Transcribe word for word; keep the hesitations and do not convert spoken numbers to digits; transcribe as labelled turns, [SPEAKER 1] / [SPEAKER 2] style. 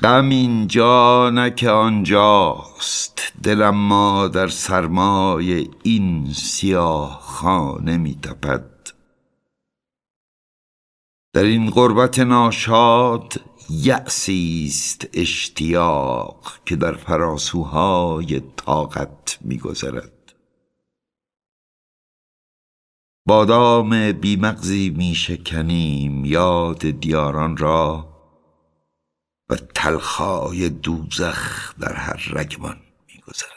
[SPEAKER 1] غم اینجا نه که آنجاست، دلم ما در سرمای این سیاه خانه می تپد. در این غربت ناشاد یأسی است اشتیاق، که در فراسوهای طاقت می گذرد. بادام بی مغزی می شکنیم یاد دیاران را، و تلخای دوزخ در هر رگمان می گذرد.